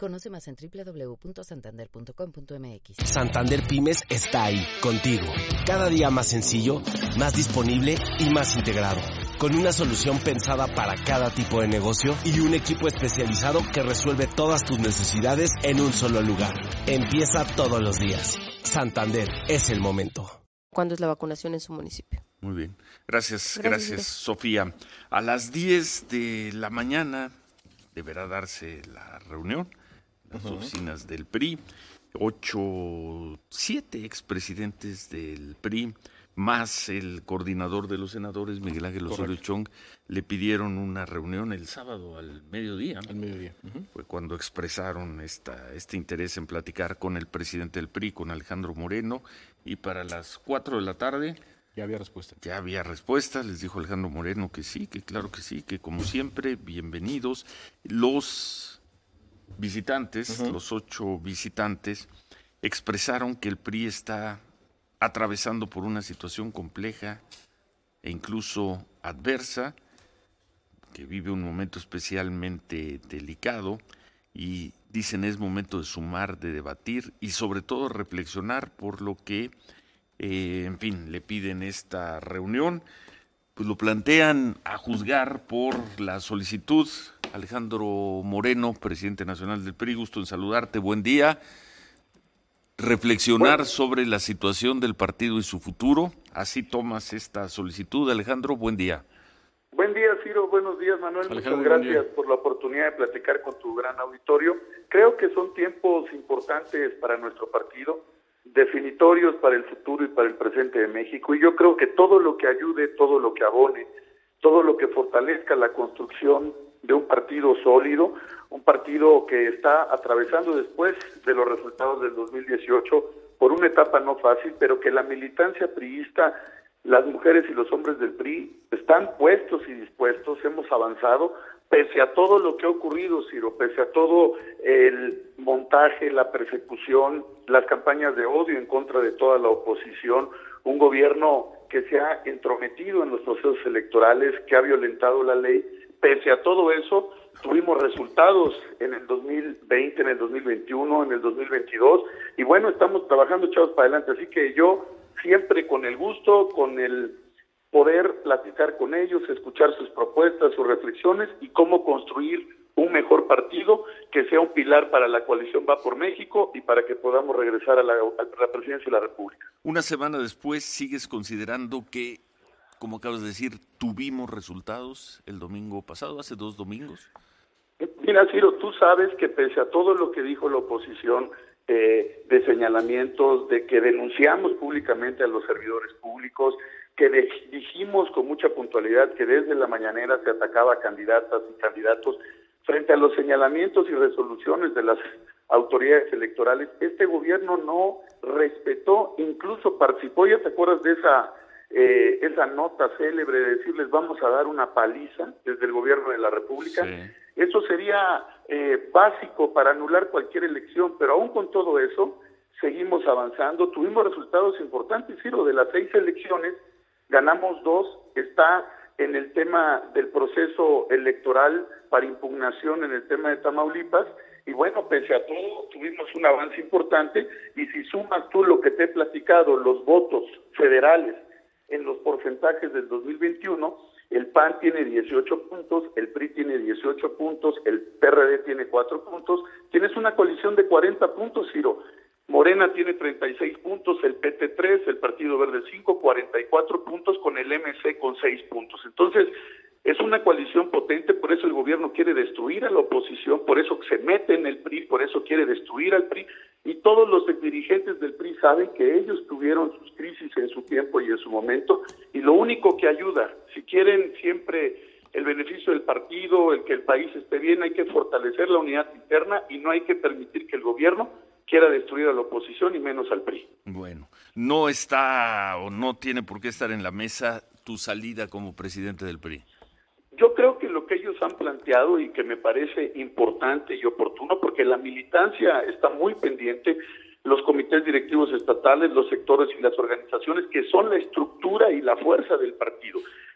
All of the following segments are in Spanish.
Conoce más en www.santander.com.mx. Santander Pymes está ahí, contigo. Cada día más sencillo, más disponible y más integrado. Con una solución pensada para cada tipo de negocio y un equipo especializado que resuelve todas tus necesidades en un solo lugar. Empieza todos los días. Santander, es el momento. ¿Cuándo es la vacunación en su municipio? Muy bien. Gracias, Sofía. A las 10 de la mañana deberá darse la reunión en las oficinas del PRI. 7 expresidentes del PRI, más el coordinador de los senadores, Miguel Ángel Osorio Chong, le pidieron una reunión el sábado al mediodía. Al mediodía. Fue cuando expresaron este interés en platicar con el presidente del PRI, con Alejandro Moreno, y para las 4 de la tarde... Ya había respuesta. Ya había respuesta, les dijo Alejandro Moreno que sí, que claro que sí, que como siempre, bienvenidos. Los visitantes, los 8 visitantes, expresaron que el PRI está atravesando por una situación compleja e incluso adversa, que vive un momento especialmente delicado, y dicen es momento de sumar, de debatir y sobre todo reflexionar, por lo que, en fin, le piden esta reunión. Pues lo plantean a juzgar por la solicitud. Alejandro Moreno, presidente nacional del PRI, gusto en saludarte, buen día. Reflexionar sobre la situación del partido y su futuro. Así tomas esta solicitud, Alejandro, buen día. Buen día, Ciro, buenos días, Manuel. Alejandro, muchas gracias por la oportunidad de platicar con tu gran auditorio. Creo que son tiempos importantes para nuestro partido, definitorios para el futuro y para el presente de México, y yo creo que todo lo que ayude, todo lo que abone, todo lo que fortalezca la construcción de un partido sólido, un partido que está atravesando después de los resultados del 2018 por una etapa no fácil, pero que la militancia priista, las mujeres y los hombres del PRI están puestos y dispuestos, hemos avanzado, pese a todo lo que ha ocurrido, Ciro, pese a todo el montaje, la persecución, las campañas de odio en contra de toda la oposición, un gobierno que se ha entrometido en los procesos electorales, que ha violentado la ley. Pese a todo eso, tuvimos resultados en el 2020, en el 2021, en el 2022, y bueno, estamos trabajando echados para adelante, así que yo siempre con el gusto, con el poder platicar con ellos, escuchar sus propuestas, sus reflexiones y cómo construir un mejor partido que sea un pilar para la coalición Va por México y para que podamos regresar a la presidencia de la República. Una semana después, ¿sigues considerando que, como acabas de decir, tuvimos resultados el domingo pasado, hace 2 domingos? Mira, Ciro, tú sabes que pese a todo lo que dijo la oposición, de señalamientos, de que denunciamos públicamente a los servidores públicos, que dijimos con mucha puntualidad que desde la mañanera se atacaba a candidatas y candidatos, frente a los señalamientos y resoluciones de las autoridades electorales, este gobierno no respetó, incluso participó, ¿ya te acuerdas de esa nota célebre de decirles vamos a dar una paliza desde el gobierno de la República? Sí. Eso sería básico para anular cualquier elección, pero aún con todo eso seguimos avanzando, tuvimos resultados importantes, Ciro, de las 6 elecciones ganamos 2, está en el tema del proceso electoral para impugnación en el tema de Tamaulipas, y bueno, pese a todo, tuvimos un avance importante, y si sumas tú lo que te he platicado, los votos federales en los porcentajes del 2021, el PAN tiene 18 puntos, el PRI tiene 18 puntos, el PRD tiene 4 puntos, tienes una coalición de 40 puntos, Ciro. Morena tiene 36 puntos, el PT 3, el Partido Verde 5, 44 puntos con el MC con 6 puntos. Entonces, es una coalición potente, por eso el gobierno quiere destruir a la oposición, por eso se mete en el PRI, por eso quiere destruir al PRI, y todos los dirigentes del PRI saben que ellos tuvieron sus crisis en su tiempo y en su momento, y lo único que ayuda, si quieren siempre el beneficio del partido, el que el país esté bien, hay que fortalecer la unidad interna y no hay que permitir que el gobierno quiera destruir a la oposición y menos al PRI. Bueno, no está o no tiene por qué estar en la mesa tu salida como presidente del PRI. Yo creo que lo que ellos han planteado y que me parece importante y oportuno, porque la militancia está muy pendiente, los comités directivos estatales, los sectores y las organizaciones que son la estructura y la fuerza del partido.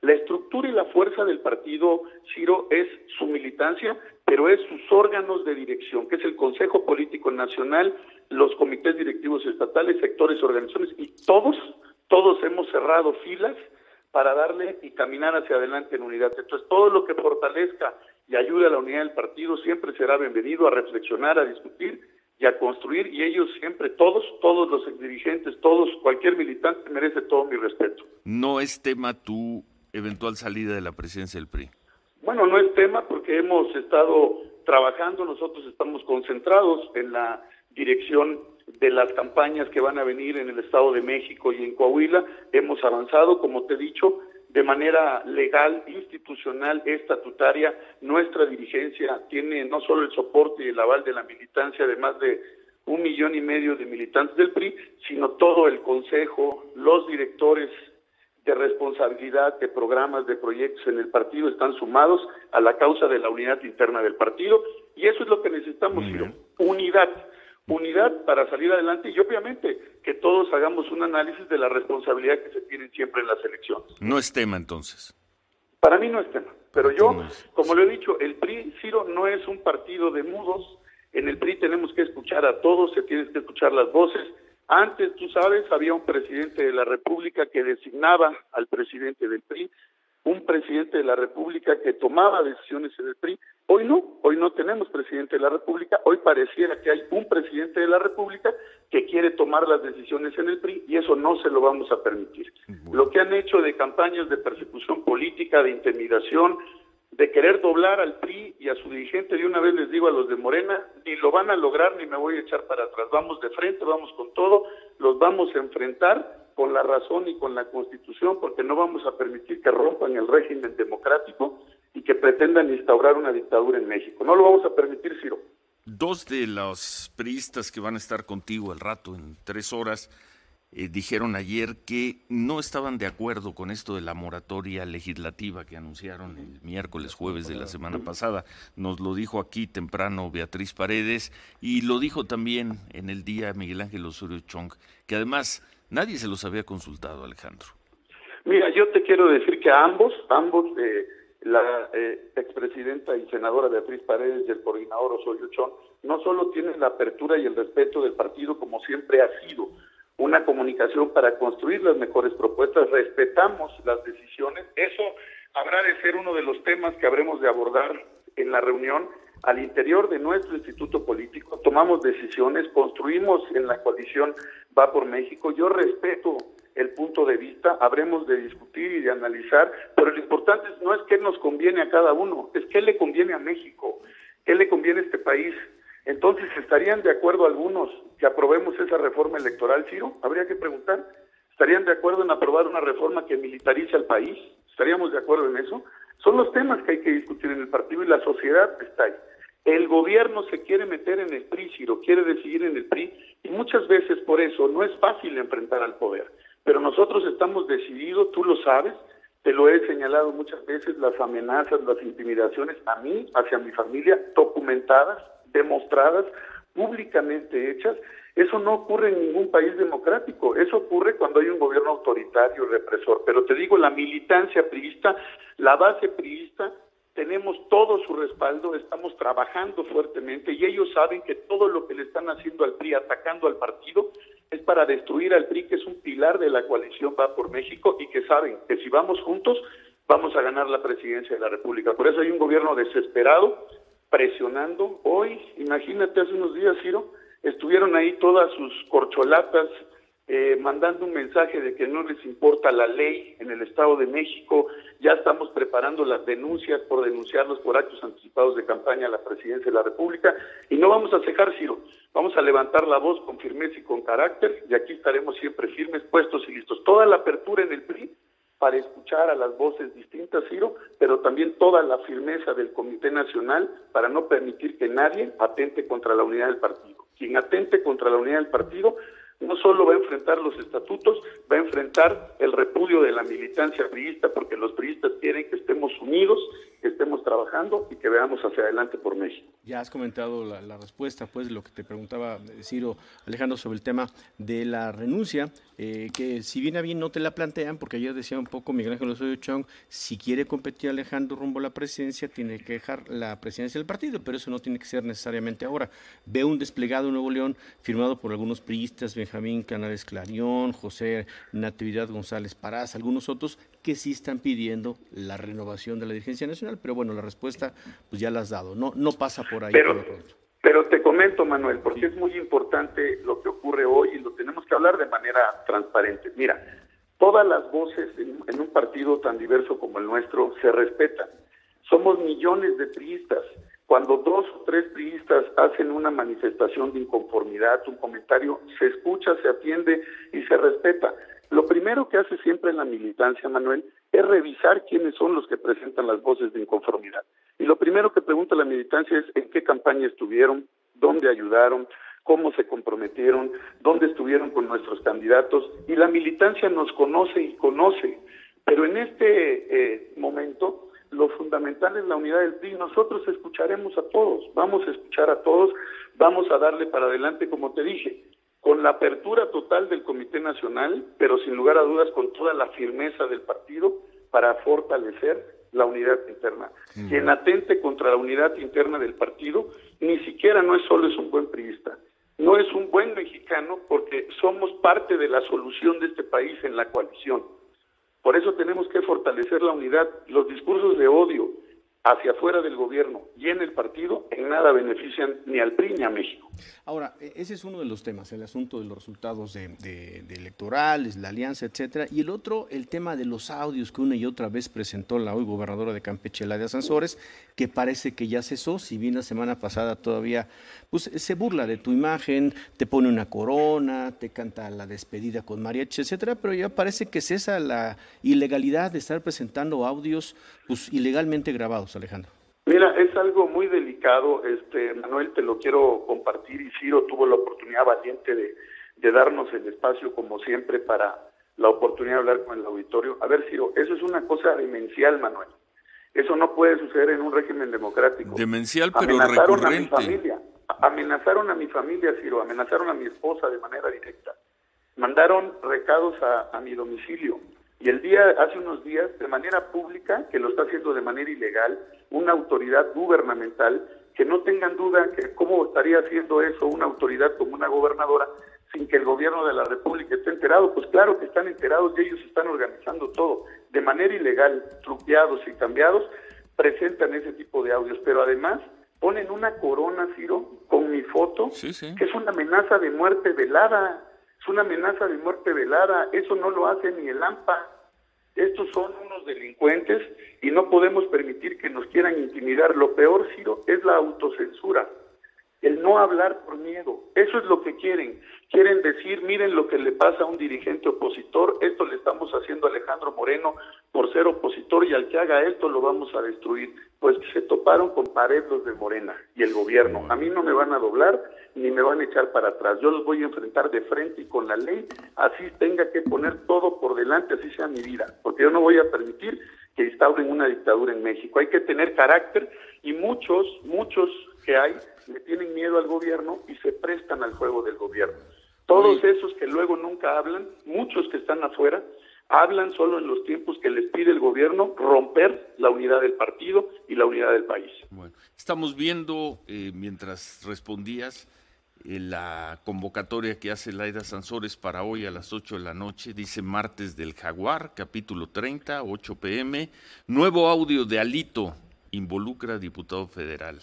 La estructura y la fuerza del partido, Ciro, es su militancia, pero es sus órganos de dirección, que es el Consejo Político Nacional, los comités directivos estatales, sectores, organizaciones, y todos hemos cerrado filas para darle y caminar hacia adelante en unidad. Entonces, todo lo que fortalezca y ayude a la unidad del partido siempre será bienvenido a reflexionar, a discutir y a construir, y ellos siempre, todos los exdirigentes, cualquier militante merece todo mi respeto. ¿No es tema tu eventual salida de la presidencia del PRI? Bueno, no es tema porque hemos estado trabajando, nosotros estamos concentrados en la dirección de las campañas que van a venir en el Estado de México y en Coahuila. Hemos avanzado, como te he dicho, de manera legal, institucional, estatutaria. Nuestra dirigencia tiene no solo el soporte y el aval de la militancia de más de 1,5 millones de militantes del PRI, sino todo el consejo, los directores de responsabilidad, de programas, de proyectos en el partido están sumados a la causa de la unidad interna del partido, y eso es lo que necesitamos, unidad para salir adelante, y obviamente que todos hagamos un análisis de la responsabilidad que se tienen siempre en las elecciones. No es tema, entonces. Para mí no es tema, pero yo, como lo he dicho, el PRI, Ciro, no es un partido de mudos. En el PRI tenemos que escuchar a todos, se tienen que escuchar las voces. Antes, tú sabes, había un presidente de la República que designaba al presidente del PRI, un presidente de la República que tomaba decisiones en el PRI. Hoy no tenemos presidente de la República. Hoy pareciera que hay un presidente de la República que quiere tomar las decisiones en el PRI, y eso no se lo vamos a permitir. Lo que han hecho de campañas de persecución política, de intimidación, de querer doblar al PRI y a su dirigente, de una vez les digo a los de Morena, ni lo van a lograr ni me voy a echar para atrás. Vamos de frente, vamos con todo, los vamos a enfrentar con la razón y con la Constitución, porque no vamos a permitir que rompan el régimen democrático y que pretendan instaurar una dictadura en México. No lo vamos a permitir, Ciro. Dos de los priistas que van a estar contigo al rato, en 3 horas, dijeron ayer que no estaban de acuerdo con esto de la moratoria legislativa que anunciaron el miércoles, jueves de la semana pasada. Nos lo dijo aquí temprano Beatriz Paredes, y lo dijo también en el día Miguel Ángel Osorio Chong, que además nadie se los había consultado, Alejandro. Mira, yo te quiero decir que a ambos, la expresidenta y senadora Beatriz Paredes y el coordinador Osorio Chong, no solo tienen la apertura y el respeto del partido, como siempre ha sido, una comunicación para construir las mejores propuestas, respetamos las decisiones. Eso habrá de ser uno de los temas que habremos de abordar en la reunión. Al interior de nuestro instituto político tomamos decisiones, construimos en la coalición Va por México. Yo respeto el punto de vista, habremos de discutir y de analizar, pero lo importante no es qué nos conviene a cada uno, es qué le conviene a México, qué le conviene a este país. Entonces, ¿estarían de acuerdo algunos que aprobemos esa reforma electoral, Ciro? Habría que preguntar. ¿Estarían de acuerdo en aprobar una reforma que militarice al país? ¿Estaríamos de acuerdo en eso? Son los temas que hay que discutir en el partido, y la sociedad está ahí. El gobierno se quiere meter en el PRI, Ciro, quiere decidir en el PRI, y muchas veces por eso no es fácil enfrentar al poder. Pero nosotros estamos decididos, tú lo sabes, te lo he señalado muchas veces, las amenazas, las intimidaciones a mí, hacia mi familia, documentadas, demostradas, públicamente hechas. Eso no ocurre en ningún país democrático, eso ocurre cuando hay un gobierno autoritario, represor. Pero te digo, la militancia priista, la base priista, tenemos todo su respaldo, estamos trabajando fuertemente, y ellos saben que todo lo que le están haciendo al PRI, atacando al partido, es para destruir al PRI, que es un pilar de la coalición Va por México, y que saben que si vamos juntos, vamos a ganar la presidencia de la República. Por eso hay un gobierno desesperado, presionando. Hoy, imagínate, hace unos días, Ciro, estuvieron ahí todas sus corcholatas mandando un mensaje de que no les importa la ley en el Estado de México. Ya estamos preparando las denuncias por denunciarlos por actos anticipados de campaña a la presidencia de la República, y no vamos a cejar, Ciro, vamos a levantar la voz con firmeza y con carácter, y aquí estaremos siempre firmes, puestos y listos. Toda la apertura en el PRI para escuchar a las voces distintas, Ciro, pero también toda la firmeza del Comité Nacional para no permitir que nadie atente contra la unidad del partido. Quien atente contra la unidad del partido no solo va a enfrentar los estatutos, va a enfrentar el repudio de la militancia priista, porque los priistas quieren que estemos unidos que estemos trabajando y que veamos hacia adelante por México. Ya has comentado la respuesta, pues, lo que te preguntaba Ciro, Alejandro, sobre el tema de la renuncia, que si bien a bien no te la plantean, porque ayer decía un poco Miguel Ángel Osorio Chong, si quiere competir Alejandro rumbo a la presidencia, tiene que dejar la presidencia del partido, pero eso no tiene que ser necesariamente ahora. Veo un desplegado en Nuevo León firmado por algunos priistas, Benjamín Canales Clarión, José Natividad González Parás, algunos otros que sí están pidiendo la renovación de la dirigencia nacional, pero bueno, la respuesta pues ya la has dado, no pasa por ahí. Pero te comento, Manuel, porque es muy importante lo que ocurre hoy y lo tenemos que hablar de manera transparente. Mira, todas las voces en un partido tan diverso como el nuestro se respetan. Somos millones de priistas. Cuando 2 o 3 priistas hacen una manifestación de inconformidad, un comentario, se escucha, se atiende y se respeta. Lo primero que hace siempre la militancia, Manuel, es revisar quiénes son los que presentan las voces de inconformidad. Y lo primero que pregunta la militancia es en qué campaña estuvieron, dónde ayudaron, cómo se comprometieron, dónde estuvieron con nuestros candidatos. Y la militancia nos conoce y conoce. Pero en este momento, lo fundamental es la unidad del PRI. Nosotros escucharemos a todos, vamos a escuchar a todos, vamos a darle para adelante, como te dije, con la apertura total del Comité Nacional, pero sin lugar a dudas con toda la firmeza del partido para fortalecer la unidad interna. Quien atente contra la unidad interna del partido, ni siquiera no es solo es un buen priista, no es un buen mexicano, porque somos parte de la solución de este país en la coalición. Por eso tenemos que fortalecer la unidad. Los discursos de odio hacia afuera del gobierno y en el partido en nada benefician ni al PRI ni a México. Ahora, ese es uno de los temas, el asunto de los resultados de electorales, la alianza, etcétera, y el otro, el tema de los audios que una y otra vez presentó la hoy gobernadora de Campeche, Laida Sansores, que parece que ya cesó, si bien la semana pasada todavía pues se burla de tu imagen, te pone una corona, te canta la despedida con mariachi, etcétera, pero ya parece que cesa la ilegalidad de estar presentando audios pues ilegalmente grabados, Alejandro. Mira, es algo muy delicado, Manuel, te lo quiero compartir, y Ciro tuvo la oportunidad valiente de darnos el espacio, como siempre, para la oportunidad de hablar con el auditorio. A ver, Ciro, eso es una cosa demencial, Manuel. Eso no puede suceder en un régimen democrático. Demencial, pero amenazaron recurrente. Amenazaron a mi familia, Ciro, amenazaron a mi esposa de manera directa. Mandaron recados a mi domicilio. Y hace unos días, de manera pública, que lo está haciendo de manera ilegal, una autoridad gubernamental, que no tengan duda que cómo estaría haciendo eso una autoridad como una gobernadora sin que el gobierno de la República esté enterado. Pues claro que están enterados y ellos están organizando todo. De manera ilegal, truqueados y cambiados, presentan ese tipo de audios. Pero además ponen una corona, Ciro, con mi foto, sí. Que es una amenaza de muerte velada. Es una amenaza de muerte velada. Eso no lo hace ni el AMPA. Estos son unos delincuentes y no podemos permitir que nos quieran intimidar. Lo peor, Ciro, es la autocensura, el no hablar por miedo. Eso es lo que quieren. Quieren decir, miren lo que le pasa a un dirigente opositor, esto le estamos haciendo a Alejandro Moreno por ser opositor, y al que haga esto lo vamos a destruir. Pues se toparon con pared los de Morena y el gobierno. A mí no me van a doblar ni me van a echar para atrás. Yo los voy a enfrentar de frente y con la ley, así tenga que poner todo por delante, así sea mi vida, porque yo no voy a permitir que instauren una dictadura en México. Hay que tener carácter, y muchos que hay le tienen miedo al gobierno y se prestan al juego del gobierno. Todos esos que luego nunca hablan, muchos que están afuera, hablan solo en los tiempos que les pide el gobierno romper la unidad del partido y la unidad del país. Bueno, estamos viendo, mientras respondías, la convocatoria que hace Laida Sansores para hoy a las 8 de la noche. Dice Martes del Jaguar, capítulo 30, 8 p.m. Nuevo audio de Alito, involucra a diputado federal.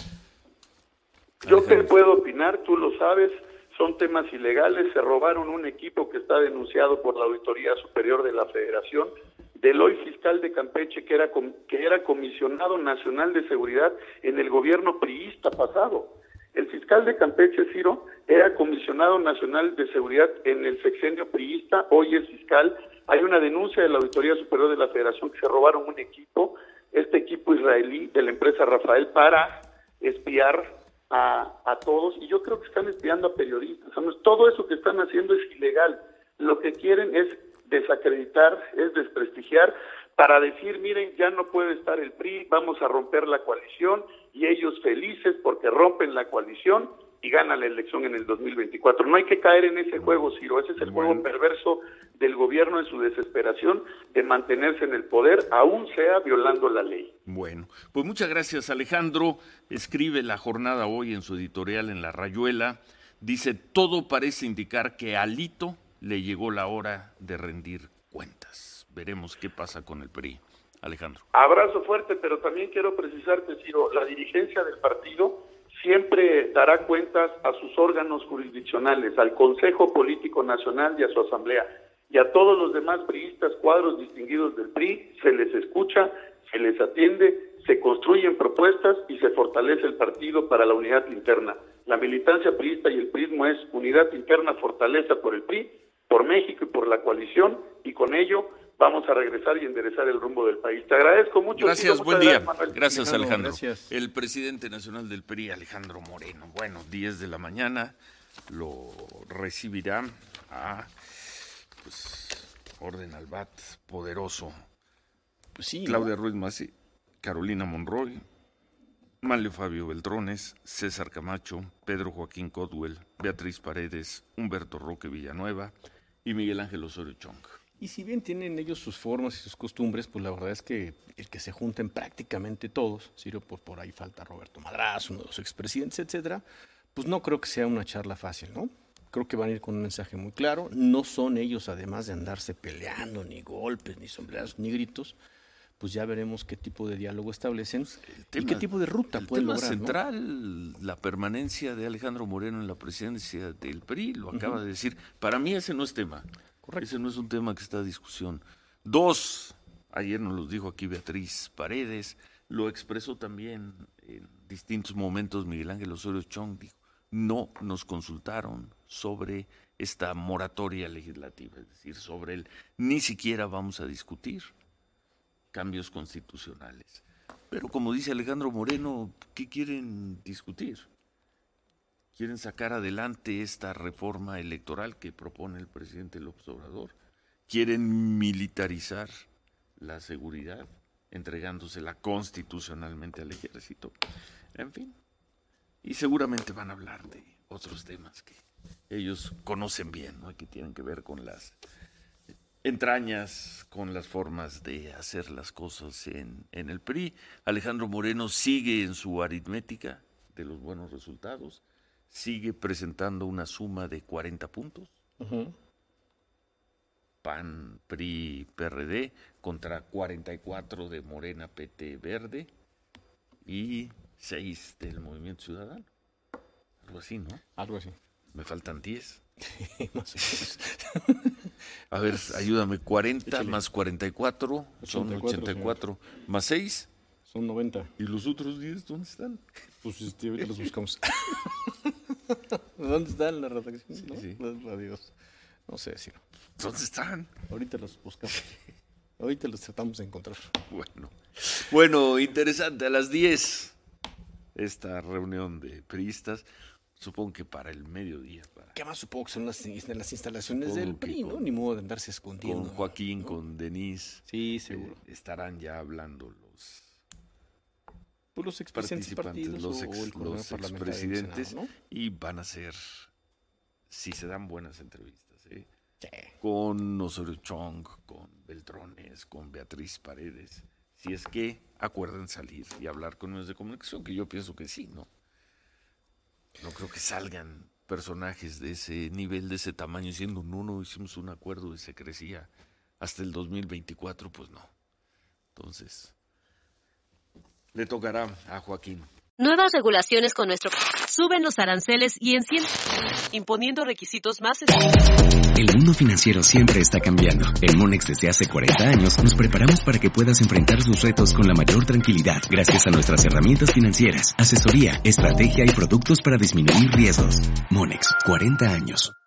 Yo te puedo opinar, tú lo sabes, son temas ilegales. Se robaron un equipo que está denunciado por la Auditoría Superior de la Federación, del hoy fiscal de Campeche, que era comisionado nacional de seguridad en el gobierno priista pasado. El fiscal de Campeche, Ciro, era comisionado nacional de seguridad en el sexenio priista, hoy es fiscal. Hay una denuncia de la Auditoría Superior de la Federación que se robaron un equipo, este equipo israelí de la empresa Rafael, para espiar a todos, y yo creo que están espiando a periodistas. Todo eso que están haciendo es ilegal. Lo que quieren es desacreditar, es desprestigiar, para decir, miren, ya no puede estar el PRI, vamos a romper la coalición, y ellos felices porque rompen la coalición y ganan la elección en el 2024. No hay que caer en ese juego, Ciro, ese es el juego perverso del gobierno en su desesperación de mantenerse en el poder, aún sea violando la ley. Bueno, pues muchas gracias, Alejandro. Escribe La Jornada hoy en su editorial en La Rayuela, dice, todo parece indicar que a Alito le llegó la hora de rendir cuentas. Veremos qué pasa con el PRI. Alejandro. Abrazo fuerte, pero también quiero precisarte, Ciro, la dirigencia del partido siempre dará cuentas a sus órganos jurisdiccionales, al Consejo Político Nacional y a su Asamblea. Y a todos los demás priistas, cuadros distinguidos del PRI, se les escucha, se les atiende, se construyen propuestas y se fortalece el partido para la unidad interna. La militancia priista y el priismo es unidad interna, fortaleza por el PRI, por México y por la coalición, y con ello vamos a regresar y enderezar el rumbo del país. Te agradezco mucho. Gracias, Ciro, buen día. Manuel. Gracias, Alejandro. Gracias. El presidente nacional del PRI, Alejandro Moreno. Bueno, 10 de la mañana lo recibirá a Orden al BAT, poderoso. Pues sí, Claudia Ruiz Massieu, Carolina Monroy, Manlio Fabio Beltrones, César Camacho, Pedro Joaquín Codwell, Beatriz Paredes, Humberto Roque Villanueva y Miguel Ángel Osorio Chong. Y si bien tienen ellos sus formas y sus costumbres, pues la verdad es que el que se junten prácticamente todos, Ciro, pues por ahí falta Roberto Madrazo, uno de los expresidentes, etcétera, pues no creo que sea una charla fácil, ¿no? Creo que van a ir con un mensaje muy claro. No son ellos, además de andarse peleando, ni golpes, ni sombrerazos, ni gritos, pues ya veremos qué tipo de diálogo establecen y qué tipo de ruta pueden lograr. El tema central, ¿no? La permanencia de Alejandro Moreno en la presidencia del PRI, lo acaba de decir. Para mí ese no es tema. Correcto. Ese no es un tema que está a discusión. 2, ayer nos lo dijo aquí Beatriz Paredes, lo expresó también en distintos momentos Miguel Ángel Osorio Chong, dijo, no nos consultaron sobre esta moratoria legislativa, es decir, sobre el ni siquiera vamos a discutir cambios constitucionales. Pero como dice Alejandro Moreno, ¿qué quieren discutir? ¿Quieren sacar adelante esta reforma electoral que propone el presidente López Obrador? ¿Quieren militarizar la seguridad, entregándosela constitucionalmente al ejército? En fin, y seguramente van a hablar de otros temas que ellos conocen bien, ¿no? Que tienen que ver con las entrañas, con las formas de hacer las cosas en el PRI. Alejandro Moreno sigue en su aritmética de los buenos resultados, sigue presentando una suma de 40 puntos. PAN, PRI, PRD, contra 44 de Morena, PT, Verde y 6 del Movimiento Ciudadano. Algo así, ¿no? Algo así. Me faltan 10. Más o menos. A ver, ayúdame, 40 Échale. Más 44 son 84, más 6. Son 90. ¿Y los otros 10 dónde están? Pues ahorita los buscamos. ¿Dónde están la redacción? Sí, ¿no? sí. Adiós. No sé, si no. ¿Dónde están? Ahorita los buscamos. Ahorita los tratamos de encontrar. Bueno, interesante, a las 10 esta reunión de priistas, supongo que para el mediodía. ¿Qué más supongo que son las instalaciones Supongo del PRI, ¿no? Ni modo de andarse escondiendo. Con Joaquín, ¿no? con Denise. Sí, seguro. Estarán ya hablando los Pues los expresidentes participantes, partidos o el coordinador los parlamentario del expresidentes, Senado, ¿no? y van a ser, si se dan buenas entrevistas, Sí. con Osorio Chong, con Beltrones, con Beatriz Paredes, si es que acuerdan salir y hablar con medios de comunicación, que yo pienso que sí, ¿no? No creo que salgan personajes de ese nivel, de ese tamaño, diciendo, no hicimos un acuerdo y se crecía hasta el 2024, pues no. Entonces, le tocará a Joaquín. Nuevas regulaciones con nuestro... Suben los aranceles y imponiendo requisitos más... El mundo financiero siempre está cambiando. En Monex desde hace 40 años nos preparamos para que puedas enfrentar sus retos con la mayor tranquilidad gracias a nuestras herramientas financieras, asesoría, estrategia y productos para disminuir riesgos. Monex, 40 años.